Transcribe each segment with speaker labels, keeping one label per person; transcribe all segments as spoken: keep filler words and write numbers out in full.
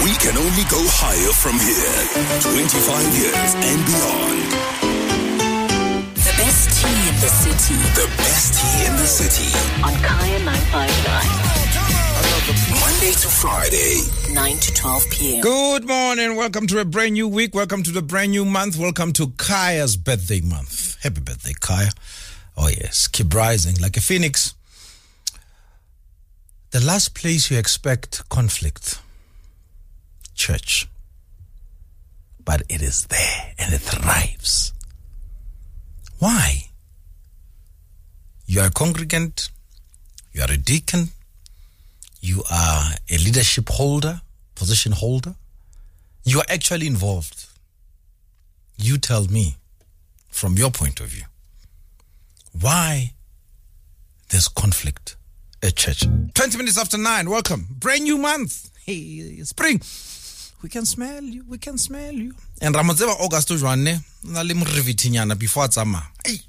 Speaker 1: We can only go higher from here. twenty-five years and beyond.
Speaker 2: The best tea in the city.
Speaker 1: The best tea in the city.
Speaker 2: On Kaya nine fifty-nine.
Speaker 1: Monday to Friday.
Speaker 2: nine to twelve p.m.
Speaker 3: Good morning. Welcome to a brand new week. Welcome to the brand new month. Welcome to Kaya's birthday month. Happy birthday, Kaya. Oh, yes. Keep rising like a phoenix. The last place you expect conflict, church. But it is there and it thrives. Why? You are a congregant. You are a deacon. You are a leadership holder, position holder. You are actually involved. You tell me, from your point of view, why there's conflict at church. twenty minutes after nine, welcome. Brand new month. Hey, spring. We can smell you, we can smell you. And Ramodzeva August Joanne, nalim rivitinyana before it's summer. Hey.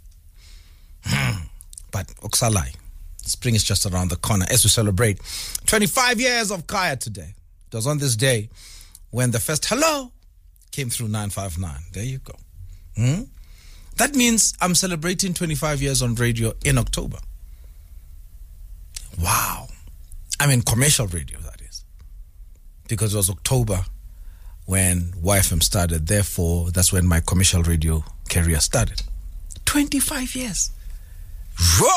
Speaker 3: But Oksalai. Spring is just around the corner as we celebrate twenty-five years of Kaya today. It was on this day when the first hello came through nine five nine. There you go. Hmm? That means I'm celebrating twenty-five years on radio in October. Wow. I mean commercial radio, that is. Because it was October when Y F M started. Therefore, that's when my commercial radio career started. twenty-five years. Raw.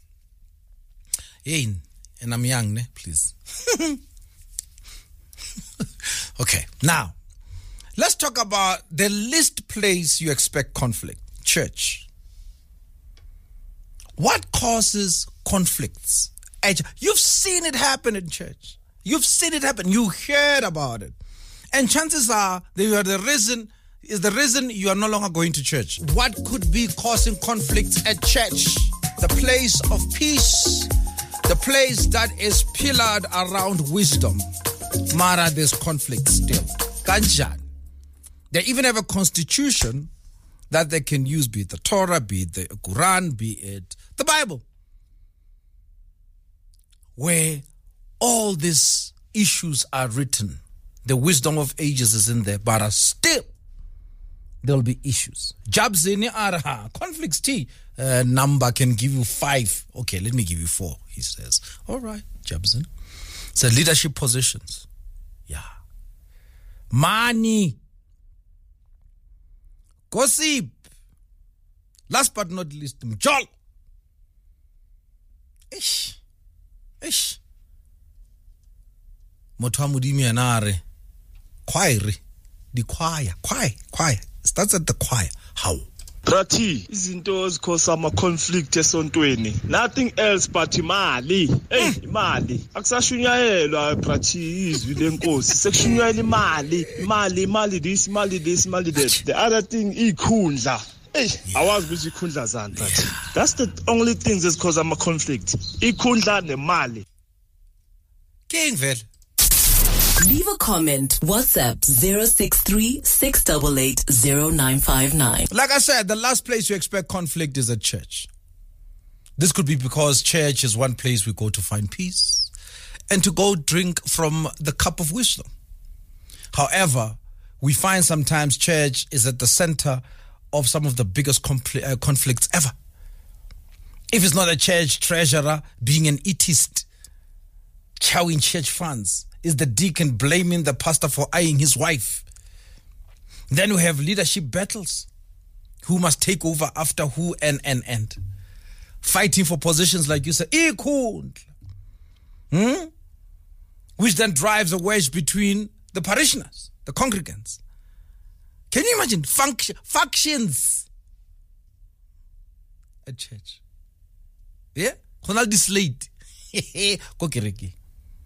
Speaker 3: Hey, and I'm young, ne? Please. Okay, now, let's talk about the least place you expect conflict. Church. What causes conflicts? You've seen it happen in church. You've seen it happen. You heard about it. And chances are that you are the reason, is the reason you are no longer going to church. What could be causing conflicts at church? The place of peace. The place that is pillared around wisdom. Mara, there's conflict still. Kanjan. They even have a constitution that they can use, be it the Torah, be it the Quran, be it the Bible, where all these issues are written. The wisdom of ages is in there, but still there'll be issues. Jabzini araha. Conflicts T. Uh, number can give you five. Okay, let me give you four, he says. All right, Jabzin. So leadership positions. Yeah. Money. Gossip. Last but not least, Mjol. Ish. Ish. Motwa mudimi anare. Choir. The choir. Choir. Choir. Starts at the choir. How?
Speaker 4: Prati, izinto ezikhosa ama conflict esontweni. Nothing else but imali. Hey, imali. Akusashunyayelwa Prati izwi lenkosi. Sekushunyayela imali. Imali, imali this, imali this, imali that. The other thing ikhundla. Hey, awazi ukuthi ikhundla zani Prati. That's the only things that cause ama conflict. Ikhundla nemali.
Speaker 3: King vele.
Speaker 2: Leave a comment. WhatsApp zero six three, six eight eight, zero nine five nine.
Speaker 3: Like I said, the last place you expect conflict is at church. This could be because church is one place we go to find peace and to go drink from the cup of wisdom. However, we find sometimes church is at the center of some of the biggest compl- uh, conflicts ever. If it's not a church treasurer being an elitist, chowing church funds, is the deacon blaming the pastor for eyeing his wife. Then we have leadership battles. Who must take over after who and, and, and. Fighting for positions like you said. Hmm? Which then drives a wedge between the parishioners, the congregants. Can you imagine? Func- factions at church. Yeah? Ronald Slate. Kokiriki.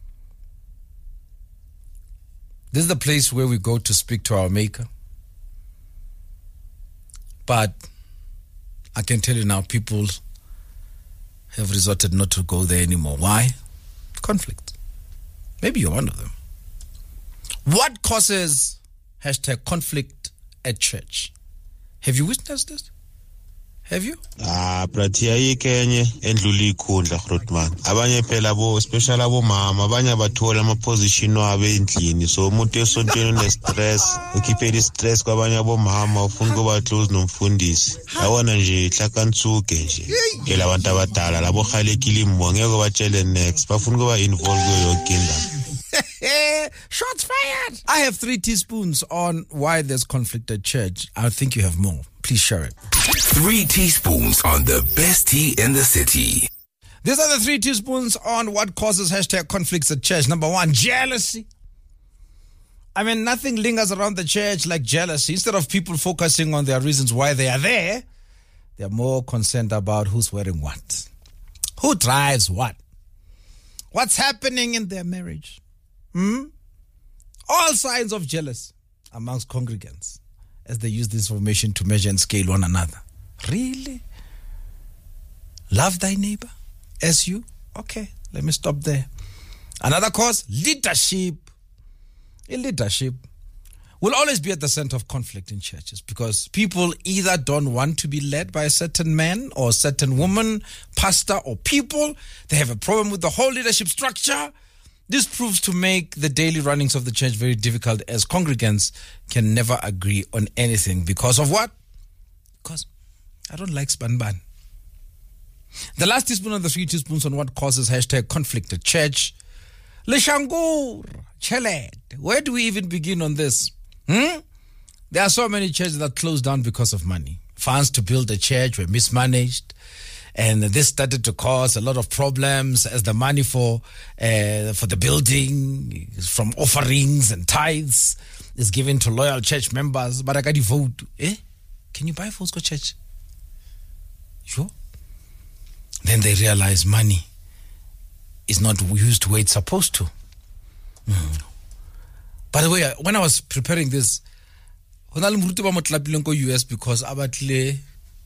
Speaker 3: This is the place where we go to speak to our Maker. But I can tell you now, people have resorted not to go there anymore. Why? Conflict. Maybe you're one of them. What causes hashtag conflict at church? Have you witnessed this? Have you?
Speaker 5: Ah, prathi ayikenye endlula ikhundla Grootman. Abanye phela bo especially abo mama abanye abathola ama position wabo endlini. So umuntu esontweni une stress, ukhiphe i stress kwabanye abo mama ufuna kuba close nomfundisi. Awona nje hlakantsuke nje. Phela abantu abadala labo khalekile imbo ngeke batshele next. Bafuna kuba involved kuyo yonke indaba.
Speaker 3: Shots fired. I have three teaspoons on why there's conflict at church. I think you have more. Please share it.
Speaker 1: Three teaspoons on the best tea in the city.
Speaker 3: These are the three teaspoons on what causes hashtag conflicts at church. Number one, jealousy. I mean, nothing lingers around the church like jealousy. Instead of people focusing on their reasons why they are there, they're more concerned about who's wearing what, who drives what, what's happening in their marriage. Hmm? All signs of jealousy amongst congregants as they use this information to measure and scale one another. Really? Love thy neighbor as you? Okay, let me stop there. Another cause, leadership. In leadership will always be at the center of conflict in churches because people either don't want to be led by a certain man or a certain woman, pastor or people. They have a problem with the whole leadership structure. This proves to make the daily runnings of the church very difficult as congregants can never agree on anything. Because of what? Because I don't like spanban. The last teaspoon of the three teaspoons on what causes hashtag conflict at church. Lishangur, Cheled. Where do we even begin on this? Hmm? There are so many churches that closed down because of money. Funds to build a church were mismanaged. And this started to cause a lot of problems as the money for uh, for the building from offerings and tithes is given to loyal church members. But I got to vote. Eh? Can you buy votes for church? Sure. Then they realize money is not used the way it's supposed to. Mm. By the way, when I was preparing this, U S because abatle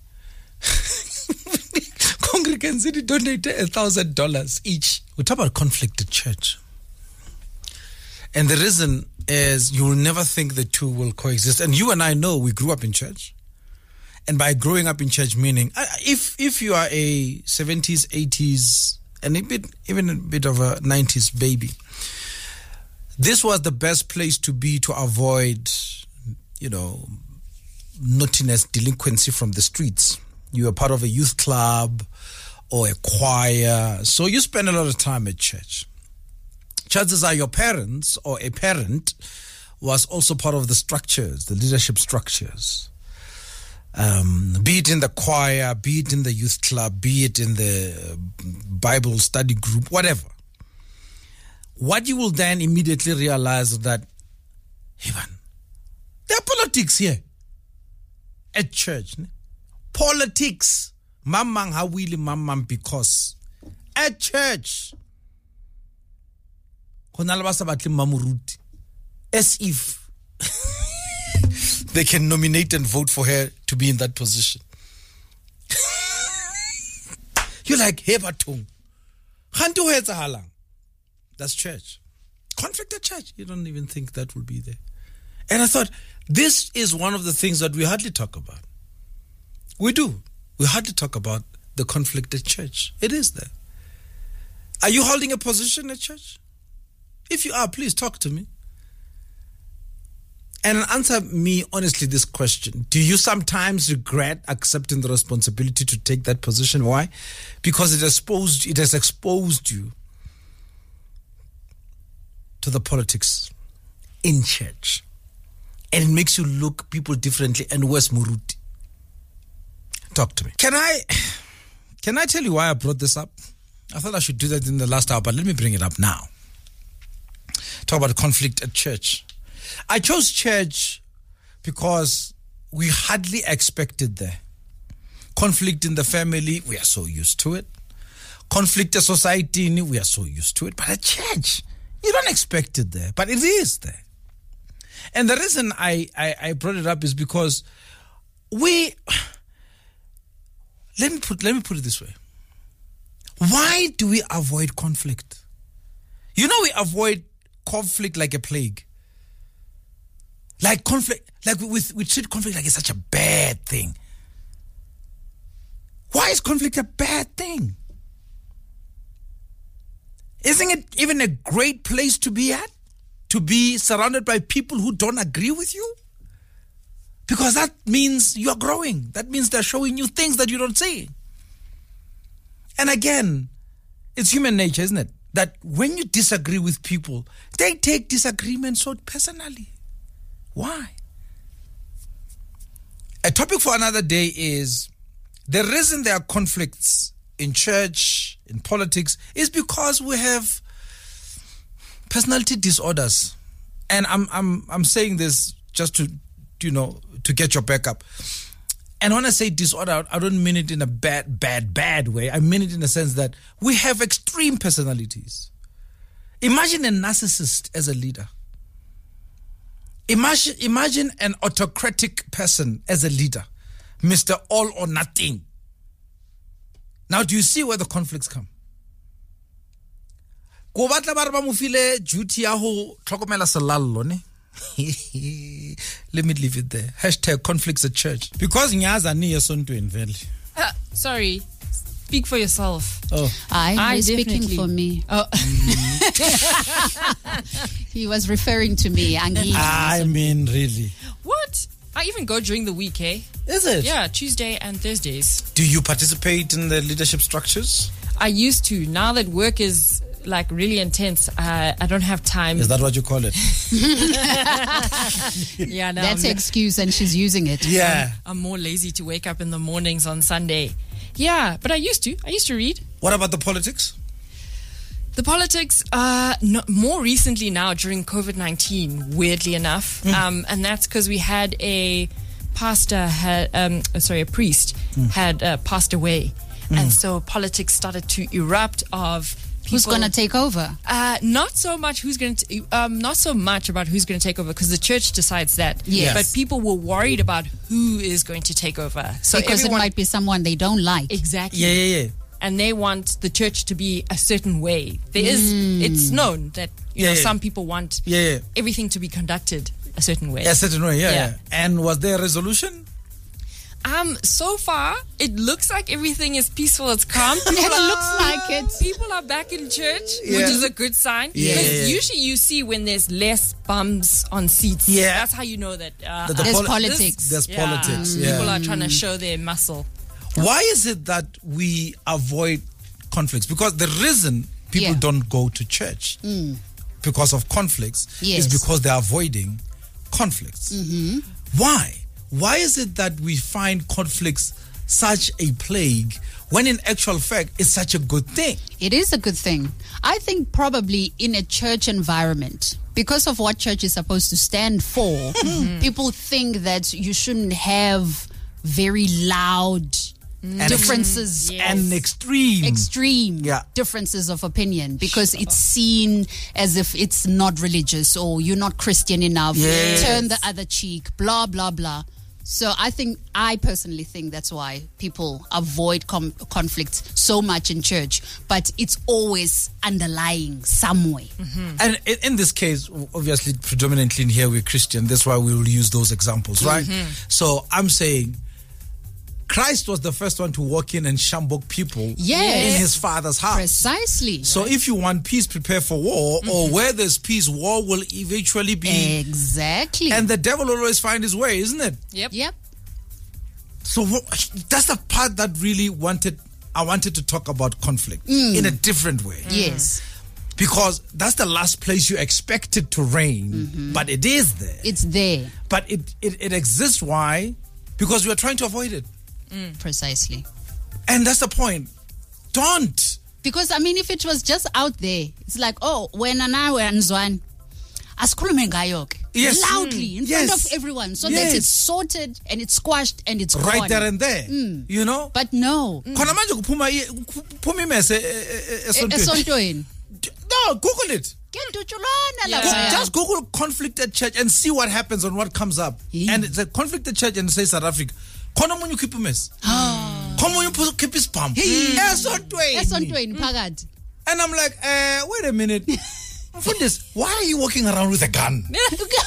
Speaker 3: congregants donated a thousand dollars each. We talk about conflict at church. And the reason is you will never think the two will coexist. And you and I know we grew up in church. And by growing up in church, meaning if if you are a seventies, eighties, and a bit, even a bit of a nineties baby, this was the best place to be to avoid, you know, naughtiness, delinquency from the streets. You were part of a youth club or a choir. So you spend a lot of time at church. Chances are your parents or a parent was also part of the structures, the leadership structures. Um, be it in the choir, be it in the youth club, be it in the Bible study group, whatever. What you will then immediately realize is that, hey man, there are politics here at church. Ne? Politics. Mamang hawili mamang because at church. As if they can nominate and vote for her to be in that position. You're like, hey, batung. That's church. Conflict at church. You don't even think that will be there. And I thought, this is one of the things that we hardly talk about. We do. We hardly talk about the conflict at church. It is there. Are you holding a position at church? If you are, please talk to me. And answer me honestly this question. Do you sometimes regret accepting the responsibility to take that position? Why? Because it exposed, it has exposed you to the politics in church. And it makes you look people differently. And where's Muruti? Talk to me. Can I can I tell you why I brought this up? I thought I should do that in the last hour, but let me bring it up now. Talk about conflict at church. I chose church because we hardly expected there. Conflict in the family, we are so used to it. Conflict in society, we are so used to it. But at church, you don't expect it there, but it is there. And the reason I, I, I brought it up is because we, let me put, let me put it this way. Why do we avoid conflict? You know, we avoid conflict like a plague. Like conflict, like we, we treat conflict like it's such a bad thing. Why is conflict a bad thing? Isn't it even a great place to be at? To be surrounded by people who don't agree with you? Because that means you're growing. That means they're showing you things that you don't see. And again, it's human nature, isn't it? That when you disagree with people, they take disagreement so personally. Why? A topic for another day is the reason there are conflicts in church, in politics, is because we have personality disorders. And I'm I'm I'm saying this just to, you know, to get your back up. And when I say disorder, I don't mean it in a bad, bad, bad way. I mean it in the sense that we have extreme personalities. Imagine a narcissist as a leader. Imagine, imagine an autocratic person as a leader. Mister All or Nothing. Now, do you see where the conflicts come? Ko batla ba re ba mo file duty ya ho tlhokomela selallo ne. Let me leave it there. Hashtag conflicts at church. Because nyaza ni yesontweni vele.
Speaker 6: Uh, sorry. Speak for yourself.
Speaker 3: Oh.
Speaker 7: I,
Speaker 6: I
Speaker 7: he's speaking
Speaker 6: definitely-
Speaker 7: for me.
Speaker 6: Oh.
Speaker 7: He was referring to me. Angi.
Speaker 3: I mean, really.
Speaker 6: What? I even go during the week, eh?
Speaker 3: Is it?
Speaker 6: Yeah, Tuesday and Thursdays.
Speaker 3: Do you participate in the leadership structures?
Speaker 6: I used to. Now that work is like really intense, uh, I don't have time.
Speaker 3: Is that what you call it?
Speaker 6: Yeah, no,
Speaker 7: That's
Speaker 6: I'm,
Speaker 7: an excuse and she's using it.
Speaker 3: Yeah.
Speaker 6: I'm more lazy to wake up in the mornings on Sunday. Yeah, but I used to. I used to read.
Speaker 3: What about the politics?
Speaker 6: The politics, uh, no, more recently now during COVID nineteen, weirdly enough.
Speaker 3: Mm.
Speaker 6: Um, and that's because we had a pastor, had, um, sorry, a priest
Speaker 3: Mm.
Speaker 6: had uh, passed away. And so politics started to erupt of people.
Speaker 7: Who's going to take over?
Speaker 6: Uh, not so much who's going to, um, not so much about who's going to take over because the church decides that.
Speaker 7: Yes.
Speaker 6: But people were worried about who is going to take over. So
Speaker 7: Because
Speaker 6: everyone,
Speaker 7: it might be someone they don't like.
Speaker 6: exactly.
Speaker 3: Yeah, yeah, yeah.
Speaker 6: And they want the church to be a certain way. There is, it's known that you
Speaker 3: Yeah,
Speaker 6: know
Speaker 3: yeah.
Speaker 6: some people want
Speaker 3: Yeah, yeah.
Speaker 6: everything to be conducted a certain way.
Speaker 3: A certain way, yeah, yeah.
Speaker 6: Yeah.
Speaker 3: And was there a resolution?
Speaker 6: Um. So far, it looks like everything is peaceful. It's calm. People
Speaker 7: It
Speaker 6: are-
Speaker 7: looks like it.
Speaker 6: People are back in church,
Speaker 3: Yeah.
Speaker 6: which is a good sign.
Speaker 3: Yeah,
Speaker 6: Because
Speaker 3: yeah, yeah.
Speaker 6: usually you see when there's less bums on seats.
Speaker 3: Yeah.
Speaker 6: That's how you know that. Uh,
Speaker 3: That the
Speaker 7: There's
Speaker 3: poli-
Speaker 7: politics.
Speaker 3: There's
Speaker 6: yeah,
Speaker 3: politics,
Speaker 6: People
Speaker 3: yeah.
Speaker 6: are trying to show their muscle.
Speaker 3: Why is it that we avoid conflicts? Because the reason people
Speaker 7: Yeah.
Speaker 3: don't go to church because of conflicts
Speaker 7: Yes.
Speaker 3: is because they're avoiding conflicts.
Speaker 7: Mm-hmm.
Speaker 3: Why? Why is it that we find conflicts such a plague when in actual fact it's such a good thing?
Speaker 7: It is a good thing. I think probably in a church environment, because of what church is supposed to stand for, people think that you shouldn't have very loud differences,
Speaker 6: Yes.
Speaker 3: And extreme.
Speaker 7: extreme
Speaker 3: Yeah.
Speaker 7: differences of opinion, because it's seen as if it's not religious or you're not Christian enough.
Speaker 3: Yes.
Speaker 7: Turn the other cheek, blah, blah, blah. So I think, I personally think that's why people avoid com- conflict so much in church, but it's always underlying some way.
Speaker 3: And in, in this case, obviously, predominantly in here we're Christian. That's why we will use those examples, right? So I'm saying Christ was the first one to walk in and shambok people
Speaker 7: Yes.
Speaker 3: in his Father's house.
Speaker 7: Precisely.
Speaker 3: So if you want peace, prepare for war, or where there's peace, war will eventually be.
Speaker 7: Exactly.
Speaker 3: And the devil will always find his way, isn't it?
Speaker 6: Yep.
Speaker 7: yep.
Speaker 3: So wh- that's the part that really wanted. I wanted to talk about conflict in a different way.
Speaker 7: Yes.
Speaker 3: Because that's the last place you expect it to reign, but it is there.
Speaker 7: It's there.
Speaker 3: But it, it, it exists. Why? Because we are trying to avoid it.
Speaker 7: Precisely.
Speaker 3: And that's the point. Don't.
Speaker 7: Because, I mean, if it was just out there, it's like, oh, when and I were Nzwan, asikhulume ngayo ke.
Speaker 3: Yes.
Speaker 7: Loudly, in
Speaker 3: Yes.
Speaker 7: front of everyone, so
Speaker 3: Yes.
Speaker 7: that it's sorted and it's squashed and it's
Speaker 3: Right
Speaker 7: gone.
Speaker 3: there and there. You know?
Speaker 7: But no.
Speaker 3: Khona manje kuphuma i- kuphuma imese e- e- esontweni.
Speaker 7: Esontweni.
Speaker 3: No, Google it.
Speaker 7: Kentutshulwana
Speaker 6: Yeah.
Speaker 7: laphaya.
Speaker 3: Just Google conflict at church and see what happens and what comes up.
Speaker 7: Yeah.
Speaker 3: And it's a conflict at church and say South Africa. Khona omunye ukhipha imesi. Khona omunye ukhipha isibhamu. Esontweni.
Speaker 7: Esontweni phakathi.
Speaker 3: And I'm like, uh, wait a minute. Mfundisi, why are you walking around with a gun?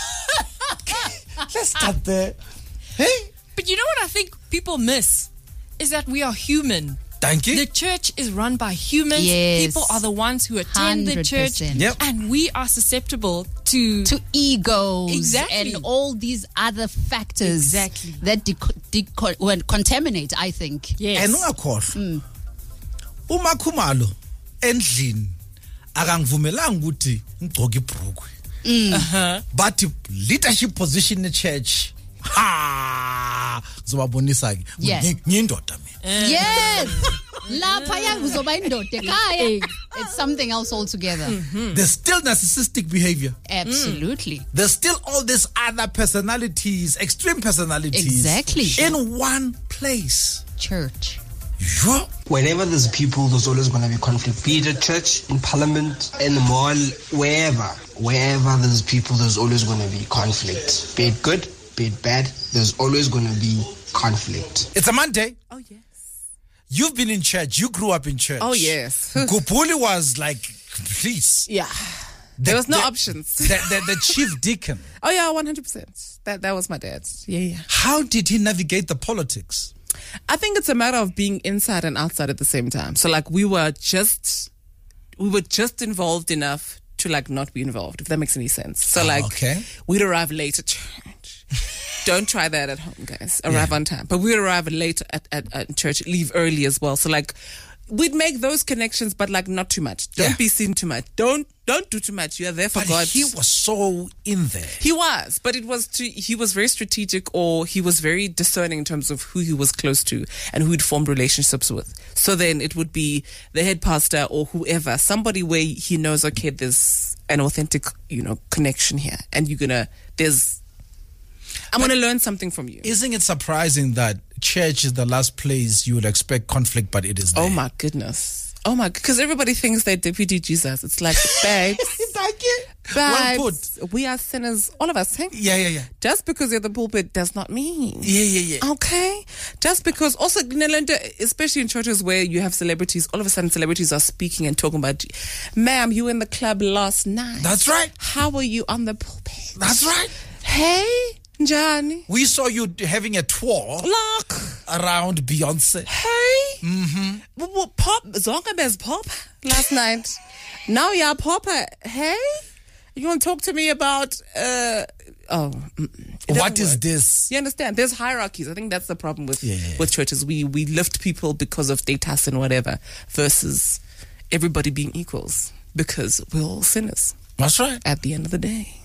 Speaker 3: Let's start there. Hey?
Speaker 6: But you know what I think people miss? is that we are human.
Speaker 3: Thank you.
Speaker 6: The church is run by humans.
Speaker 7: Yes.
Speaker 6: People are the ones who attend the church.
Speaker 7: one hundred percent.
Speaker 3: Yep.
Speaker 6: And we are susceptible to...
Speaker 7: To egos
Speaker 6: Exactly.
Speaker 7: and all these other factors
Speaker 6: Exactly.
Speaker 7: that de- de- well, contaminate, I think.
Speaker 6: Yes.
Speaker 3: And ungakhohlwa. Uma Khumalo endlini akangivumelanga ukuthi ngigcoke ibhrukwe.
Speaker 6: Uh-huh.
Speaker 3: But leadership position in the church, ha, zobabonisa ke.
Speaker 7: Yes.
Speaker 3: Ngiyindoda mina.
Speaker 7: Yes. Lapha yanguzoba indoda ekhaya. It's something else altogether.
Speaker 3: There's still narcissistic behavior.
Speaker 7: Absolutely.
Speaker 3: There's still all these other personalities, extreme personalities.
Speaker 7: Exactly.
Speaker 3: In one place.
Speaker 7: Church.
Speaker 3: Sure.
Speaker 8: Wherever there's people, there's always going to be conflict. Be it at church, in parliament, in the mall, wherever. Wherever there's people, there's always going to be conflict. Be it good, be it bad, there's always going to be conflict.
Speaker 3: It's a Monday.
Speaker 9: Oh, yes.
Speaker 3: You've been in church. You grew up in church.
Speaker 9: Oh, yes.
Speaker 3: Kupuli was like, please.
Speaker 9: Yeah.
Speaker 3: The-
Speaker 9: There was no
Speaker 3: the-
Speaker 9: options.
Speaker 3: The, the, the chief deacon.
Speaker 9: Oh, yeah, one hundred percent. That that was my dad. Yeah, yeah.
Speaker 3: How did he navigate the politics?
Speaker 9: I think it's a matter of being inside and outside at the same time. So, like, we were just, we were just involved enough to, like, not be involved, if that makes any sense. So,
Speaker 3: Oh,
Speaker 9: like,
Speaker 3: okay.
Speaker 9: we'd arrive late at church. Don't try that at home, guys. Arrive
Speaker 3: Yeah.
Speaker 9: on time. But we'd arrive late at, at, at church, leave early as well. So, like, we'd make those connections, but, like, not too much. Don't
Speaker 3: Yeah.
Speaker 9: be seen too much. Don't don't do too much. You are there for
Speaker 3: But
Speaker 9: God.
Speaker 3: he was so in there.
Speaker 9: He was, but it was to, he was very strategic, or he was very discerning in terms of who he was close to and who he'd formed relationships with. So then it would be the head pastor or whoever, somebody where he knows, okay, there's an authentic, you know, connection here, and you're gonna, there's, I'm gonna learn something from you.
Speaker 3: Isn't it surprising that church is the last place you would expect conflict, but it is there?
Speaker 9: Oh my goodness. Oh my, because everybody thinks they're Deputy Jesus. It's like, babes,
Speaker 3: Thank you.
Speaker 9: babes,
Speaker 3: Well put.
Speaker 9: we are sinners, all of us, hey?
Speaker 3: Yeah, yeah, yeah.
Speaker 9: Just because you're the pulpit does not mean.
Speaker 3: Yeah, yeah, yeah.
Speaker 9: Okay. Just because also, especially in churches where you have celebrities, all of a sudden celebrities are speaking and talking about, ma'am, you were in the club last night.
Speaker 3: That's right.
Speaker 9: How were you on the pulpit?
Speaker 3: That's right.
Speaker 9: Hey, Johnny.
Speaker 3: We saw you having a tour
Speaker 9: Look.
Speaker 3: around Beyonce.
Speaker 9: Hey. Mm-hmm. What, pop, Zongabe's pop last night. Now you're popper. Hey. You want to talk to me about, uh, oh. mm-mm.
Speaker 3: What is
Speaker 9: work.
Speaker 3: this?
Speaker 9: You understand? There's hierarchies. I think that's the problem with
Speaker 3: Yeah.
Speaker 9: with churches. We we lift people because of status and whatever, versus everybody being equals, because we're all sinners
Speaker 3: That's right.
Speaker 9: at the end of the day.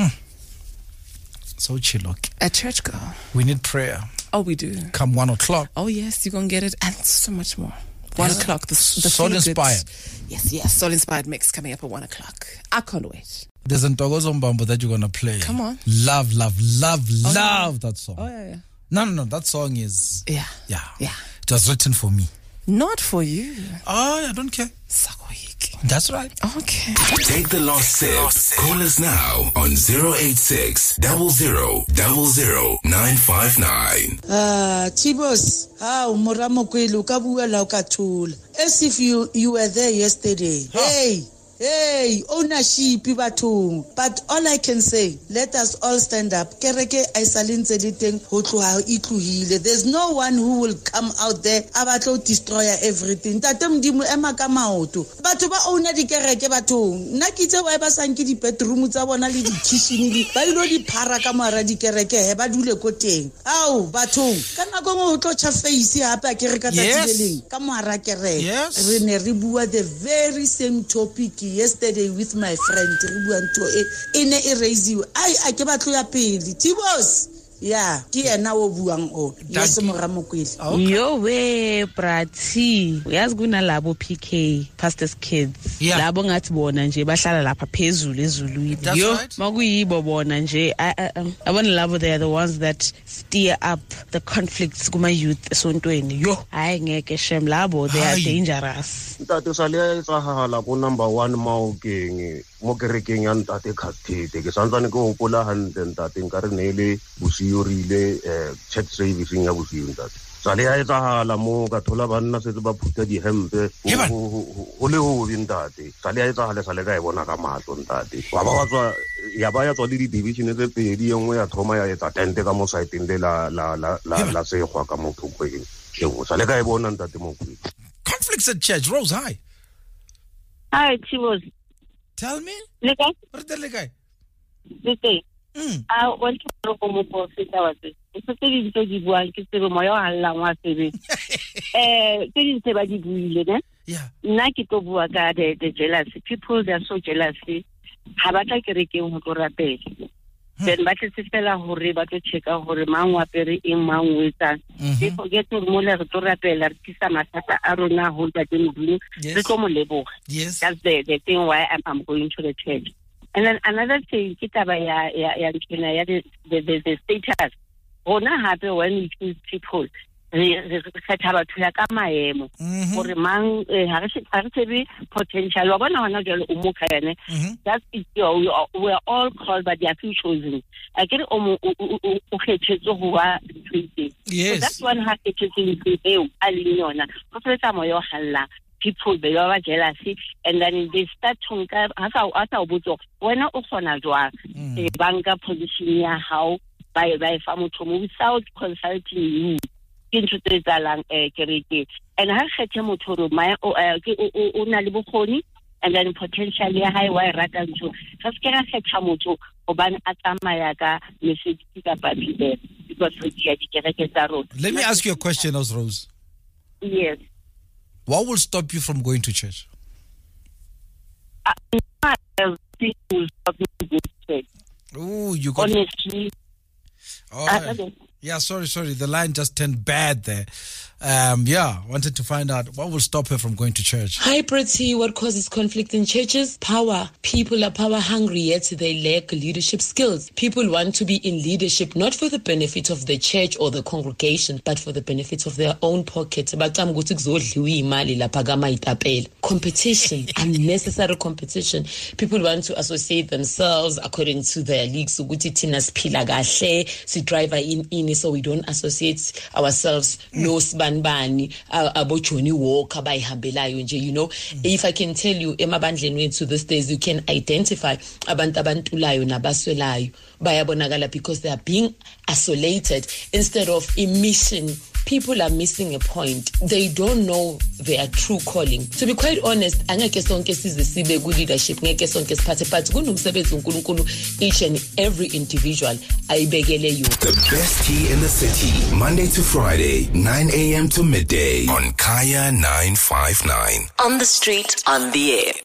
Speaker 3: So chilok.
Speaker 9: At church, girl.
Speaker 3: We need prayer.
Speaker 9: Oh, we do.
Speaker 3: Come one o'clock.
Speaker 9: Oh, yes, you're going to get it, and so much more. One
Speaker 3: Yeah.
Speaker 9: o'clock. The, the
Speaker 3: Soul
Speaker 9: feel-good-
Speaker 3: Inspired.
Speaker 9: Yes, yes. Soul Inspired mix coming up at one o'clock. I can't wait.
Speaker 3: There's a Ntokozo Mbambo that you're gonna play.
Speaker 9: Come on.
Speaker 3: Love, love, love, love that song.
Speaker 9: Oh, yeah, yeah.
Speaker 3: No, no, no. That song is
Speaker 9: Yeah.
Speaker 3: yeah.
Speaker 9: Yeah.
Speaker 3: It was written for me.
Speaker 9: Not for you.
Speaker 3: Oh, I don't care.
Speaker 9: Sakoyiki.
Speaker 3: That's right.
Speaker 9: Okay.
Speaker 1: Take the last sip. Call us now on zero eight six, zero zero, zero zero, nine five nine.
Speaker 10: Ah, Tibos, ah, Moramokwelu, Kabuela, Katula. As if you, you were there yesterday. Hey, hey, ownership, Ibatung. But all I can say, let us all stand up. Kereke aisalin tseliteng ho tloha e tlohile. There's no one who will come out there about to destroy everything. Tate Modimo ema ka maoto. Batho ba owner di kereke bathong. Nna ke tse ba ba sanke di bedroom tsa bona le di kitchen di. Ba ilo di phara ka mara di kereke he ba dule ko teng. Ao bathong. Ka nako ngo ho tlocha face hape a kereka
Speaker 3: Yes.
Speaker 10: tsatsibeleng. Ka mara kereke.
Speaker 3: Yes.
Speaker 10: Re ne re bua the very same topic yesterday with my friend re bua ntho e ene e raise you ai a ke batlo ya pele Tibos yeah ke ena o buang o yes Moramokweli
Speaker 11: Yo we brati uyazi kunalabo P K pastors kids
Speaker 3: Yeah.
Speaker 11: labo ngathi bona nje bahlala lapha phezulu ezulwini
Speaker 3: That's
Speaker 11: yo
Speaker 3: right.
Speaker 11: makuyibo bona nje I I- um, I want love they are the ones that steer up the conflicts kuma youth esontweni yo hayi ngeke shem labo they are
Speaker 3: Hayi.
Speaker 11: dangerous
Speaker 12: ntate sa le tsagala ko number one maokeng mo kerekeng ya ntate Khathete ke santsane ke hopola hantle ntate nka re ne le bosiyo rile eh church service ya bosiyo ntate sa le ya tsagala mo ka thola banna setse ba phutha di hempe ho le ho ntate sa le ya tsagala sa le ka e bona ka matlo ntate ba ba tswa ya ba ya tswa le di division tse pedi engwe ya thoma ya etsa tente ka mo site le la la la la la se gwa ka mo thokgweng ke bo sa le ka e bona ntate Mokwena.
Speaker 3: Conflicts at church. Rose, hi.
Speaker 13: Hi, Chivos.
Speaker 3: Tell me.
Speaker 13: Lega?
Speaker 3: What the lega?
Speaker 13: Lega.
Speaker 3: Mm.
Speaker 13: I want to go more for six hours. It's a thing to give one, kiss the Moyo and Lama Sebe. Eh, things about the Buile.
Speaker 3: Yeah.
Speaker 13: Naki to Buaga, the jealousy. People, they're so jealous. Habata Kereke Horape. Then but it's fella who riba to check out who man waperi in man with us. They forget to Muller to rappel Artista Masata Aruna who that didn't do the common label.
Speaker 3: Yes.
Speaker 13: That's the, the thing why I'm, I'm going to the church. And then another thing, Kitaba ya ya ya the the the status. Ona happy when we choose people. Re set haba thuya ka maemo gore mang ha re ha re tsebe potential wa bona hona jalo o mo kayane that is we are all called but they are few chosen I get o mo o kgethetso go wa treaty so that's one ha kgethetso ke eo a le yona go fetsa moyo halla people they are jealousy and then they start to nka ha sa ha sa botso wena o kgona jwa e banka position ya how by by fa motho mo without consulting you into the dalang eh kereke and ha kgethe motho ro my o o na le bokgoni and then potentially high why rata ntho ga se ka kgetha motho o bana a tsamaya ka message ka papile because re dia di kereke tsa rona.
Speaker 3: Let me ask you a question, Rose.
Speaker 13: Yes.
Speaker 3: What will stop you from going to church?
Speaker 13: I think will stop me to go to church.
Speaker 3: Oh, you got
Speaker 13: honestly.
Speaker 3: Oh, right. Yeah, sorry, sorry. The line just turned bad there. Um, yeah, wanted to find out what will stop her from going to church.
Speaker 2: Hi, Pretty. What causes conflict in churches? Power. People are power hungry, yet they lack leadership skills. People want to be in leadership not for the benefit of the church or the congregation, but for the benefit of their own pocket. Competition, unnecessary competition. People want to associate themselves according to their leagues. Driver in in so we don't associate ourselves no sbanbani abochoni walk by hambelayo nje, you know. If I can tell you emabandleni to these days you can identify abantu abantulayo nabaswelayo bayabonakala because they are being isolated instead of emission. People are missing a point. They don't know their true calling. To be quite honest, angeke sonke size sibe ku leadership, ngeke sonke siphathe but kunomsebenzi uNkulunkulu each and every individual ayibekele you.
Speaker 1: The best tea in the city, Monday to Friday, nine a.m. to midday on Kaya nine five nine.
Speaker 2: On the street, on the air.